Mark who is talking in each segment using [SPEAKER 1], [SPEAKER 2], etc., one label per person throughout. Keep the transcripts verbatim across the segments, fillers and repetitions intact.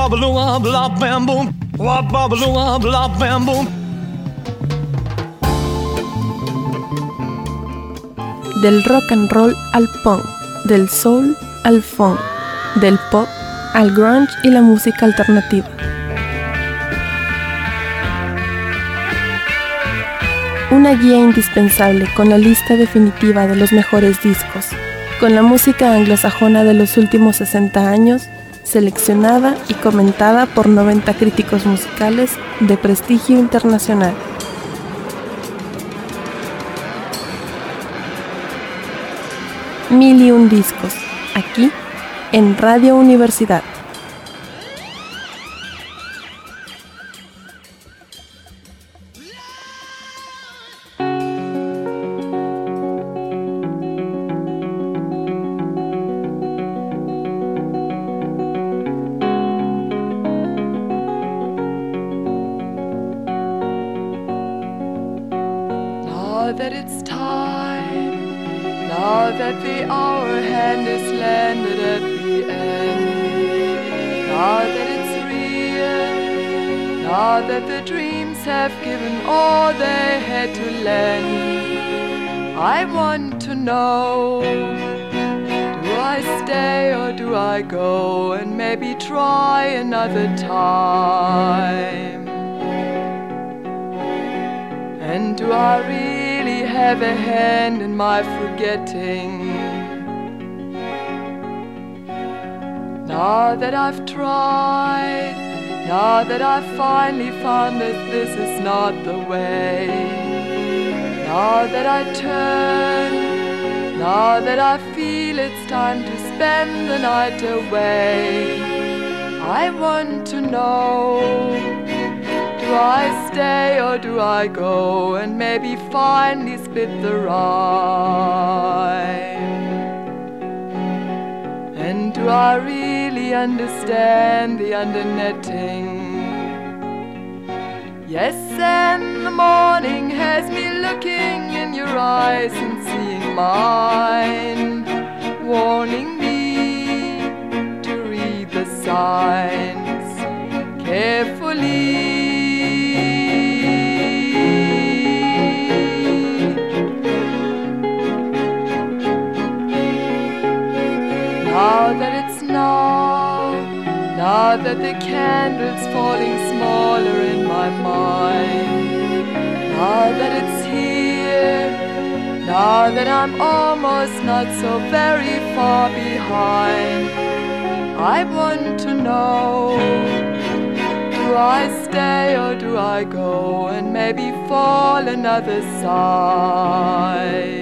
[SPEAKER 1] Wop-a-baloo, blah, bam, boom. Wop-a-baloo, blah, bam, boom.
[SPEAKER 2] Del rock and roll al punk, del soul al funk, del pop al grunge y la música alternativa. Una guía indispensable con la lista definitiva de los mejores discos, con la música anglosajona de los últimos sesenta años, seleccionada y comentada por noventa críticos musicales de prestigio internacional. Mil y un discos, aquí en Radio Universidad.
[SPEAKER 3] Now that it's time, now that the hour hand is landed at the end, now that it's real, now that the dreams have given all they had to lend, I want to know, do I stay or do I go and maybe try another time? And do I really have a hand in my forgetting? Now that I've tried, now that I've finally found that this is not the way, now that I turn, now that I feel it's time to spend the night away, I want to know, do I stay or do I go and maybe finally split the rhyme? And do I really understand the undernetting? Yes, and the morning has me looking in your eyes and seeing mine, warning me to read the signs carefully. Now that it's now, now that the candle's falling smaller in my mind, now that it's here, now that I'm almost not so very far behind, I want to know, do I stay or do I go and maybe fall another side?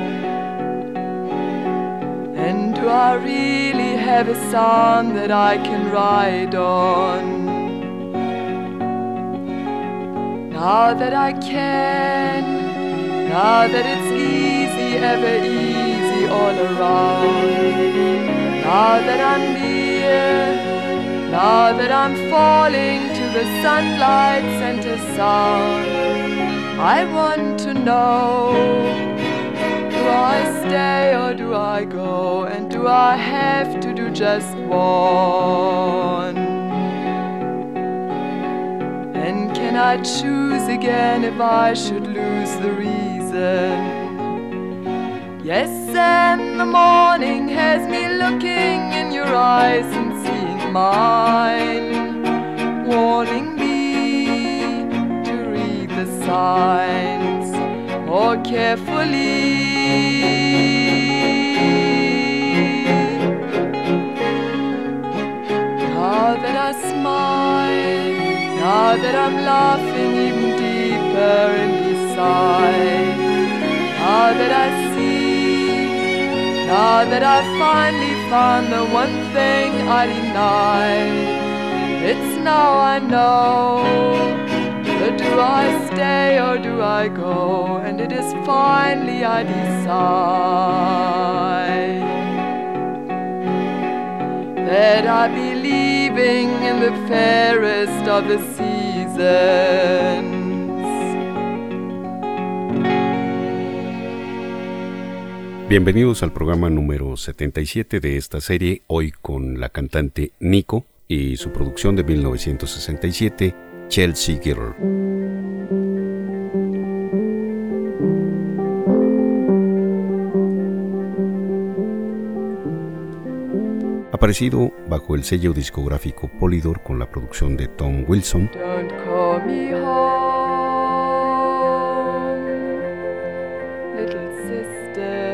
[SPEAKER 3] And do I really have a song that I can ride on? Now that I can, now that it's easy, ever easy all around, now that I'm near, now that I'm falling to the sunlight center sound, I want to know, do I stay or do I go? And do I have to do just one? And can I choose again if I should lose the reason? Yes, and the morning has me looking in your eyes and seeing mine, warning me to read the signs more carefully. Now that I smile, now that I'm laughing even deeper inside, now that I see, now that I finally found the one thing I denied, it's now I know. But do I stay or do I go? And it is finally I decide that I be leaving in the fairest of the seasons.
[SPEAKER 4] Bienvenidos al programa número setenta y siete de esta serie, hoy con la cantante Nico. y su producción de mil novecientos sesenta y siete, Chelsea Girl. Aparecido bajo el sello discográfico Polydor con la producción de Tom Wilson.
[SPEAKER 3] Don't call me home, little sister,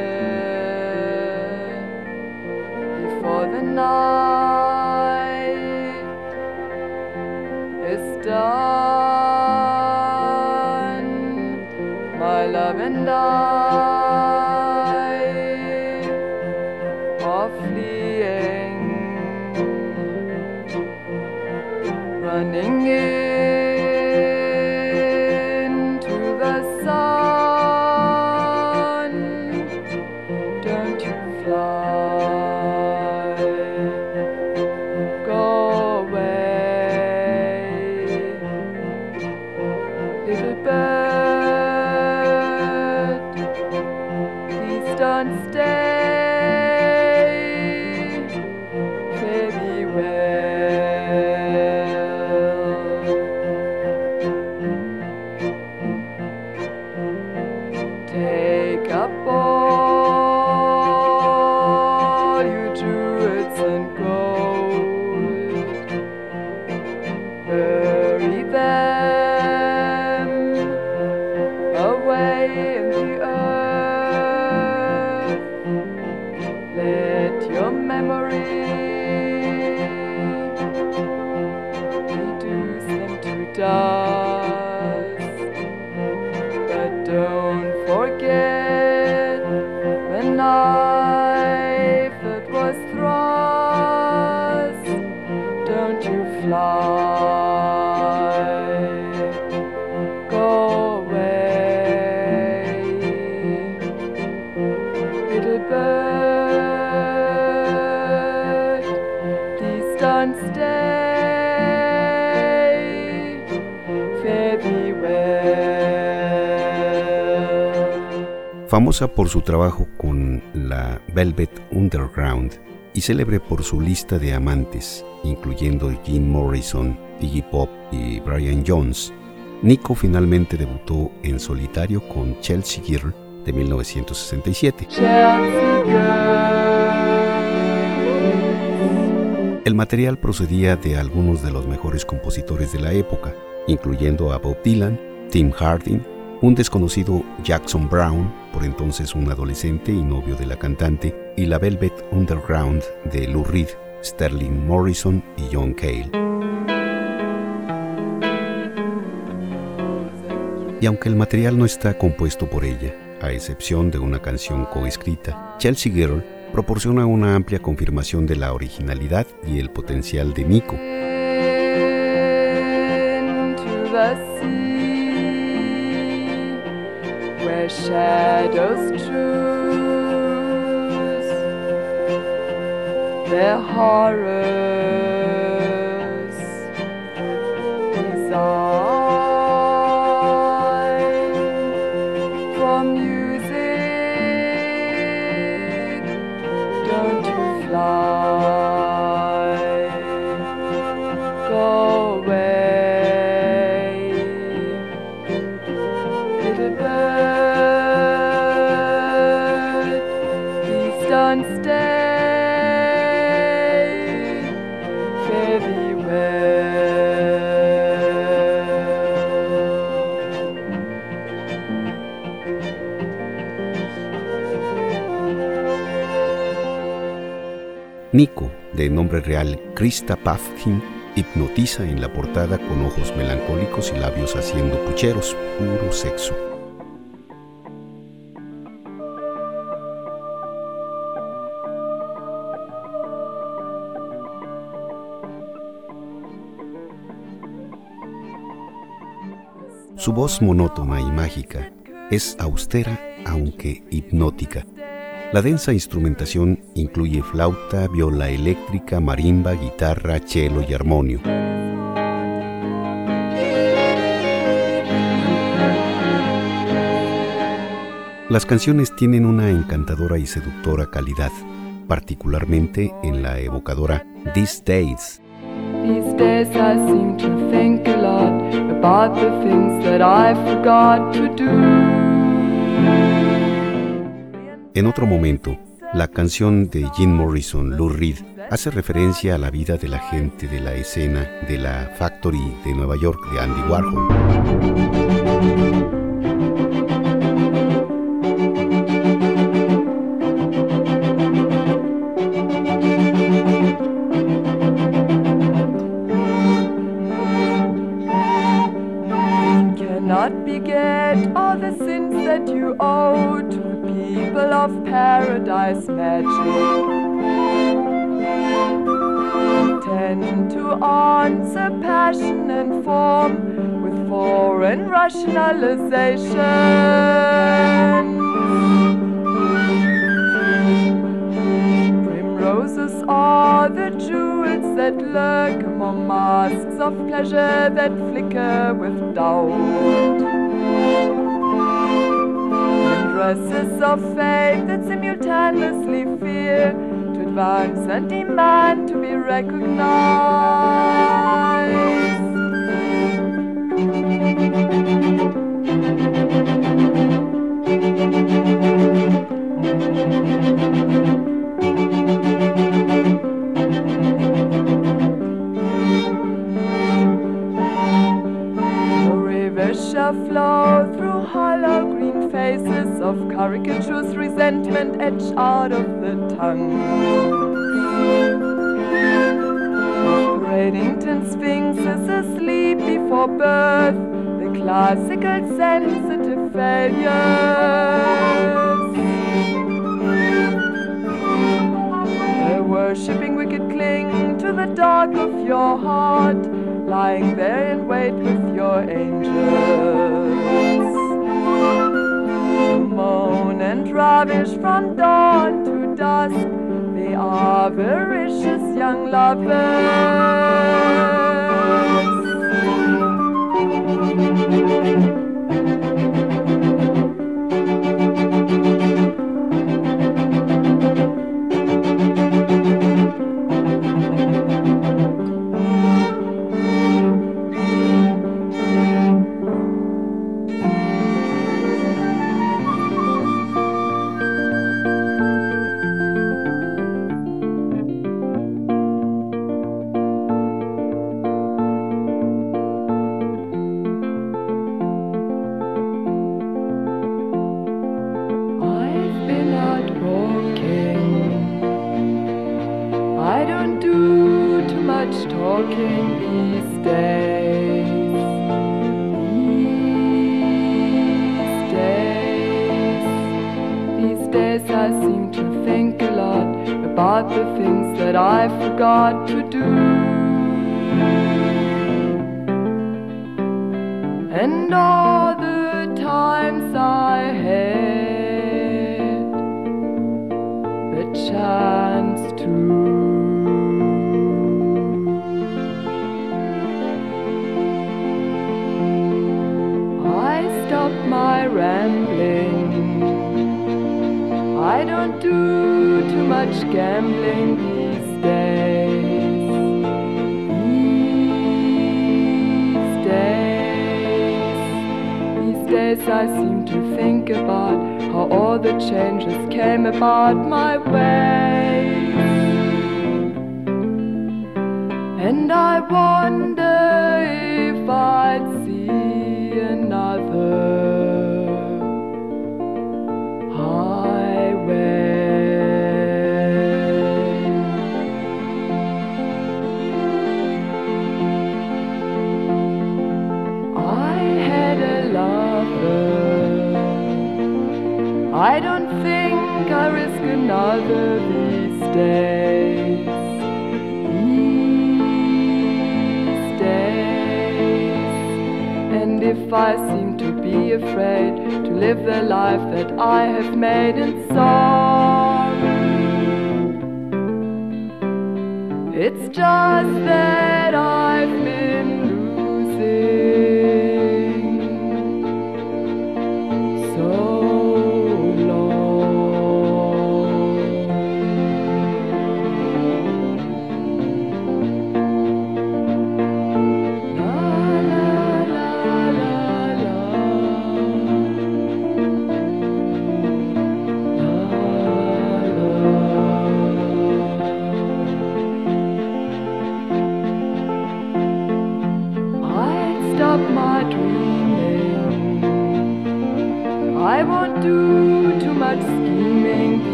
[SPEAKER 3] before the night is done. My love and I are fleeing, running into the sun. Don't you fly, go away, little bird, please don't stay. Fare thee well. Take up all your jewels and gold, bury them away in the earth. Let your memory reduce them to dust, but don't forget the knife that was thrust. Don't you fly, go away, little bird, please don't stay. Fare thee well.
[SPEAKER 4] Famosa por su trabajo con la Velvet Underground y célebre por su lista de amantes, incluyendo Jim Morrison, Iggy Pop y Brian Jones, Nico finalmente debutó en solitario con Chelsea Girl de mil novecientos sesenta y siete.
[SPEAKER 3] Chelsea Girl.
[SPEAKER 4] El material procedía de algunos de los mejores compositores de la época, incluyendo a Bob Dylan, Tim Hardin, un desconocido Jackson Browne, por entonces un adolescente y novio de la cantante, y la Velvet Underground de Lou Reed, Sterling Morrison y John Cale. Y aunque el material no está compuesto por ella, a excepción de una canción coescrita, Chelsea Girl proporciona una amplia confirmación de la originalidad y el potencial de Nico.
[SPEAKER 3] Into the sea, where shadows choose their horrors design for music. Don't you fly, go away, little bird, please don't stay. Fare thee
[SPEAKER 4] Nico, de nombre real Krista Pavkin, hipnotiza en la portada con ojos melancólicos y labios haciendo pucheros, puro sexo. Su voz monótona y mágica es austera aunque hipnótica. La densa instrumentación incluye flauta, viola eléctrica, marimba, guitarra, cello y armonio. Las canciones tienen una encantadora y seductora calidad, particularmente en la evocadora These Days.
[SPEAKER 3] These days I seem to think a lot about the things that I forgot to do.
[SPEAKER 4] En otro momento, la canción de Jim Morrison, Lou Reed, hace referencia a la vida de la gente de la escena de la Factory de Nueva York de Andy Warhol.
[SPEAKER 3] Cannot beget all the sins that you owe to the people of paradise magic. Tend to answer passion and form with foreign rationalization. Primroses are the jewels that lurk among masks of pleasure that flicker with doubt. And dresses of faith that simultaneously fear to advance and demand to be recognized. Shall flow through hollow green faces of caricatures, resentment etched out of the tongue. Bradenton Sphinx is asleep before birth, the classical sensitive failures. The worshipping wicked cling to the dark of your heart, lying there in wait with your angels. Moan and ravish from dawn to dusk, the avaricious young lovers. I don't do too much talking these days. These days, these days I seem to think a lot about the things that I forgot to do. And all the times I had the chance to. My rambling, I don't do too much gambling these days. These days, these days I seem to think about how all the changes came about my way. And I wonder if I'd see another I don't think I risk another these days. These days. And if I seem to be afraid to live the life that I have made in song, it's just that I've been losing so.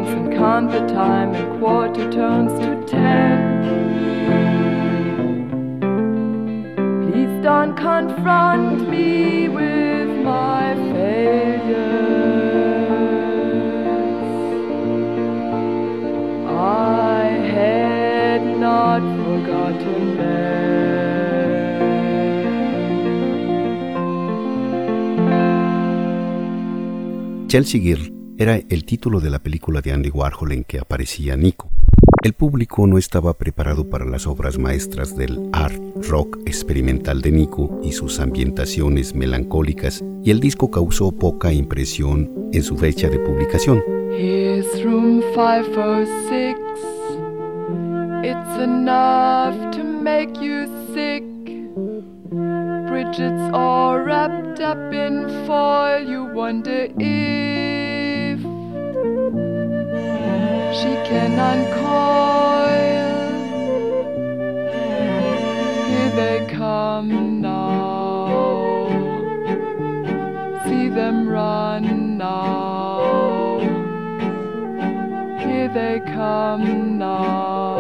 [SPEAKER 3] dance and count the time and quarter turns to ten. Please don't confront me with my failures. I had not forgotten them.
[SPEAKER 4] Chelsea Girl era el título de la película de Andy Warhol en que aparecía Nico. El público no estaba preparado para las obras maestras del art rock experimental de Nico y sus ambientaciones melancólicas, y el disco causó poca impresión en su fecha de publicación.
[SPEAKER 3] Here's room five oh six. It's enough to make you sick. Bridget's all wrapped up in foil. You wonder if she can uncoil. Here they come now. See them run now. Here they come now.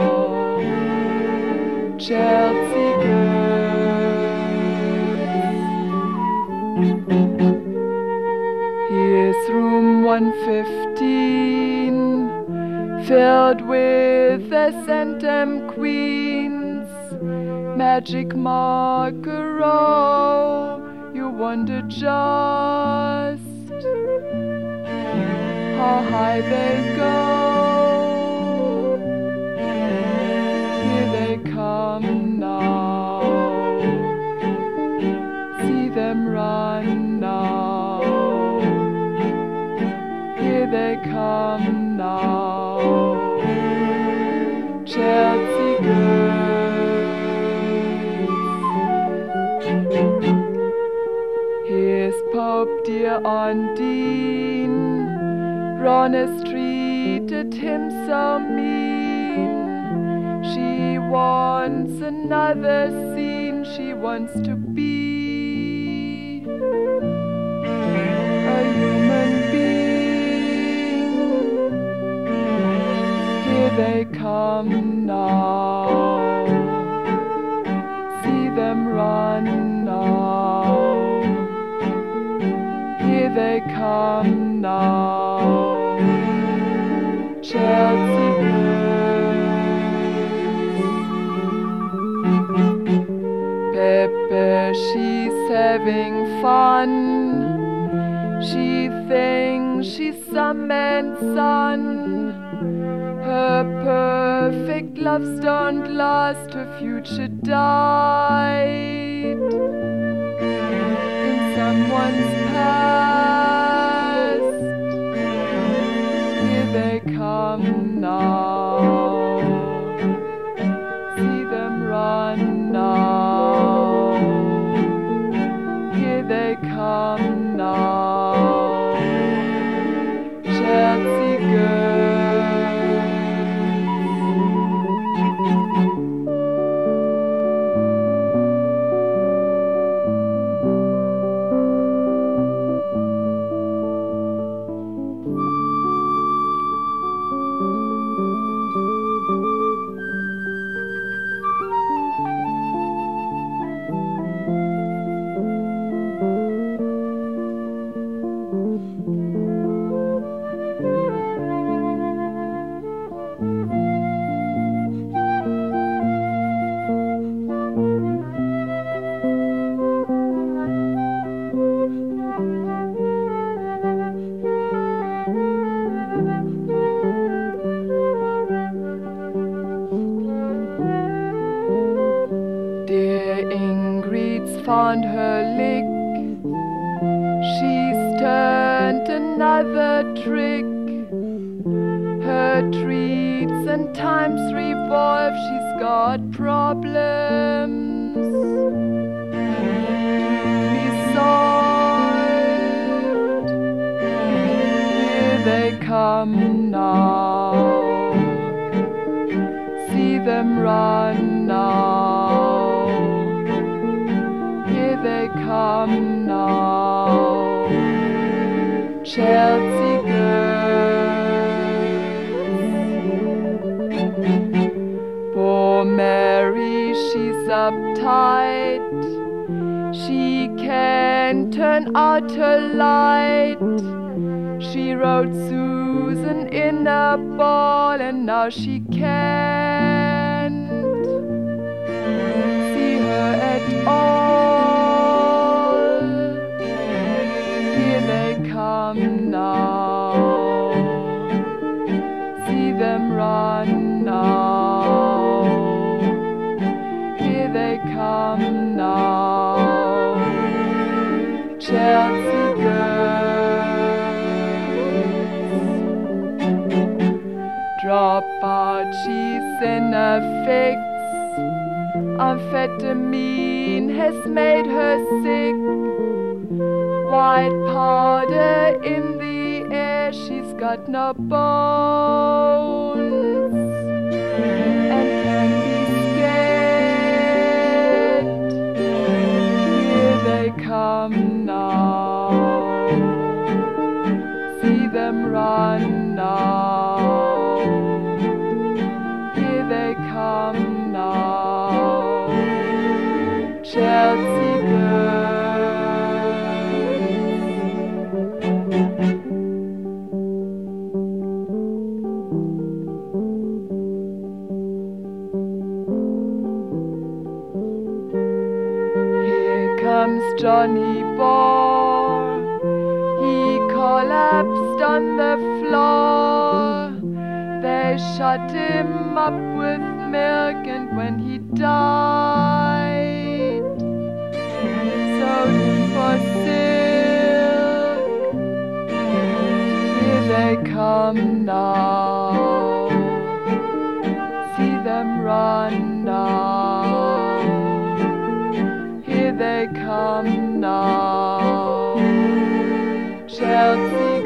[SPEAKER 3] Chelsea girls. Here's room one fifteen, filled with the Centum Queens. Magic marker, oh, you wonder just how high they go. Here they come now. See them run now. Here they come now. Chelsea girls. Here's Pope dear Undine. Ronus treated him so mean. She wants another scene. She wants to be a human being. Here they come now. See them run now. Here they come now. Chelsea girls. Pepe, she's having fun. She thinks she's some man's son. Her perfect loves don't last. Her future died in someone's past. Here they come now. See them run now. Here they come now. Chelsea girls. Found her lick. She's turned another trick. Her treats and times revolve. She's got problems to be solved. Here they come now. See them run now. They come now. Chelsea girls. uptight. She can't turn out her light. She wrote Susan in a ball, and now she can't see her at all. Here they come now. See them run now. Here they come now. Chelsea girls. Drop out, she's in a fix. Amphetamine has made her sick. White powder in the air, she's got no bones and can be scared. Here they come now. See them run now. Here they come now. Chelsea girls. Comes Johnny Ball. He collapsed on the floor. They shut him up with milk, and when he died, sold him for silk. Here they come now. See them run now. They come now, Chelsea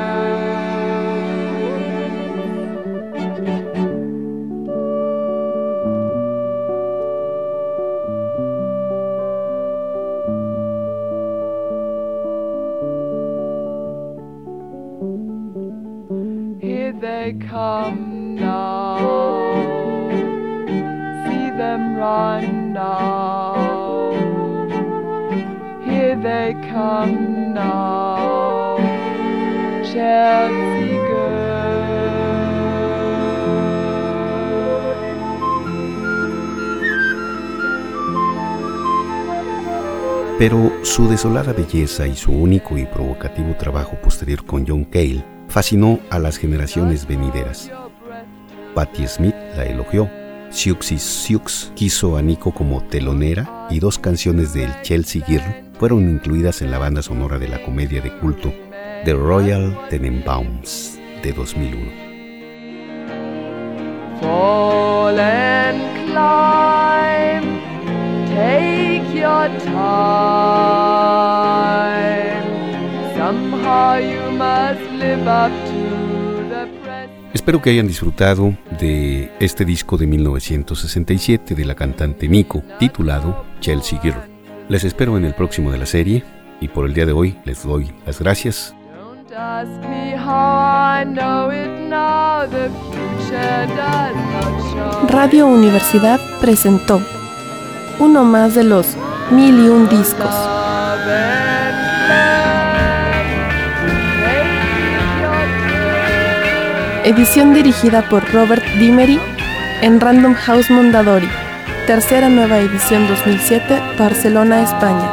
[SPEAKER 3] girls. Here they come now. See them run now. Here they come now, Chelsea girls.
[SPEAKER 4] Pero su desolada belleza y su único y provocativo trabajo posterior con John Cale fascinó a las generaciones venideras. Patti Smith la elogió. Siouxsie Sioux quiso a Nico como telonera y dos canciones del Chelsea Girl fueron incluidas en la banda sonora de la comedia de culto The Royal Tenenbaums de dos mil uno.
[SPEAKER 3] Fall and climb, take your time. Somehow you must live up to the present.
[SPEAKER 4] Espero que hayan disfrutado de este disco de mil novecientos sesenta y siete de la cantante Nico, titulado Chelsea Girl. Les espero en el próximo de la serie y por el día de hoy les doy las gracias.
[SPEAKER 2] Radio Universidad presentó uno más de los mil y un discos. Edición dirigida por Robert Dimery en Random House Mondadori. Tercera nueva edición dos mil siete, Barcelona, España.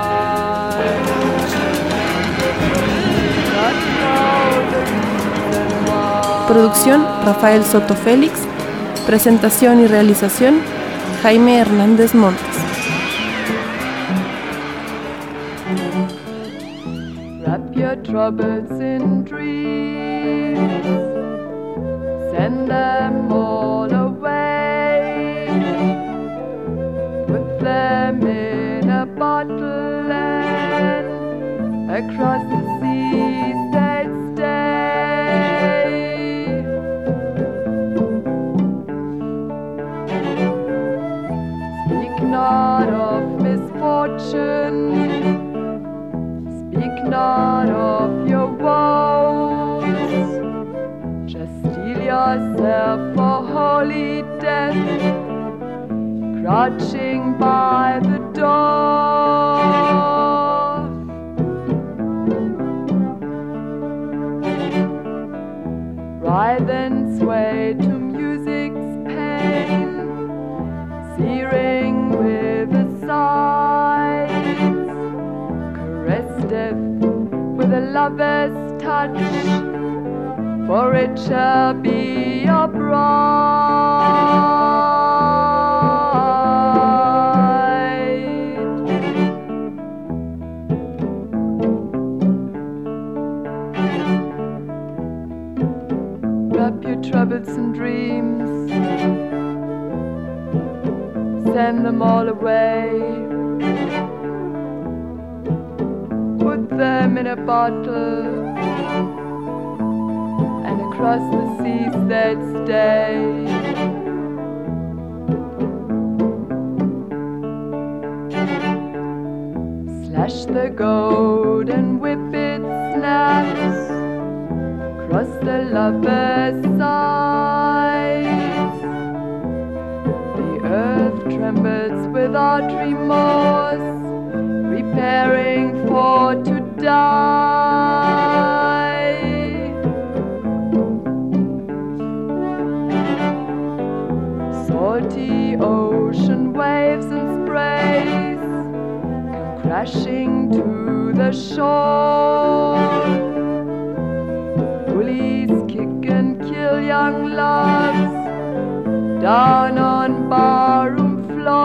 [SPEAKER 2] Producción, Rafael Soto Félix. Presentación y realización, Jaime Hernández Montes.
[SPEAKER 3] Wrap your troubles in dreams. Send them all away. Put them in a bottle and across the seas they'd stay. Speak not of misfortune. Speak not of your woes. Just steel yourself for holy death. crouching by the door. Writhe and sway to music's pain, searing with the sighs, caress death with a lover's touch, for it shall be your bride. Wrap your troublesome dreams, send them all away, put them in a bottle, and across the seas they'd stay. Slash the goat and whip it snaps, cross the lover's sides. The earth trembles without remorse, preparing for to die. Salty ocean waves and sprays come crashing to the shore. Bullies kick and kill young loves down on barroom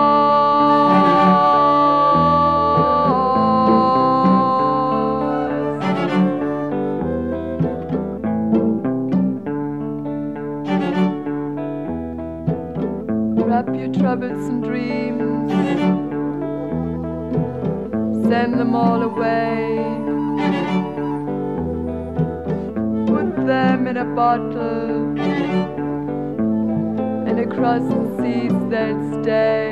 [SPEAKER 3] floors. Wrap your troublesome dreams, send them all away, them in a bottle, and across the seas they'll stay.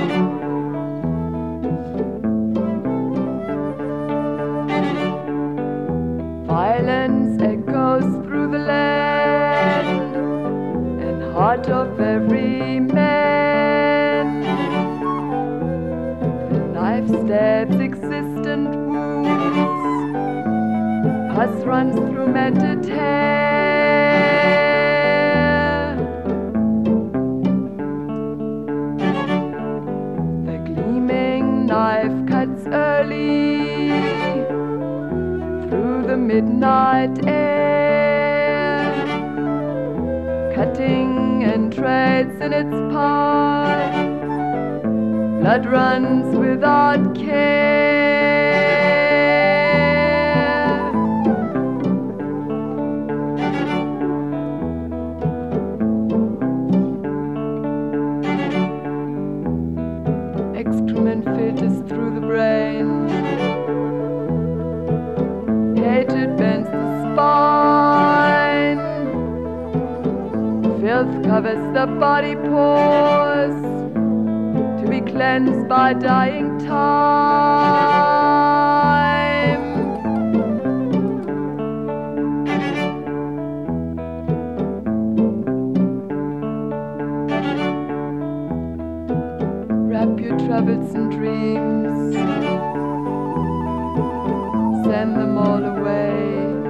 [SPEAKER 3] Violence echoes through the land and heart of every man. The knife stabs existent wounds, pus runs through matted hair. The gleaming knife cuts early through the midnight air, cutting and treads in its path. Blood runs without care. Excrement filters through the brain, hatred bends the spine, filth covers the body pores, to be cleansed by dying time. Wrap your troublesome dreams, send them all away,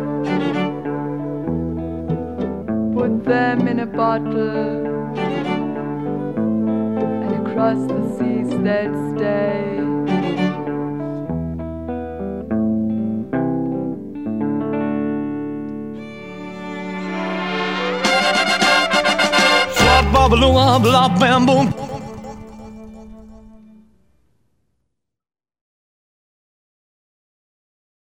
[SPEAKER 3] put them in a bottle, and across the seas they'll stay.
[SPEAKER 1] Swab, blah, blah, blah, blah, bam, boom.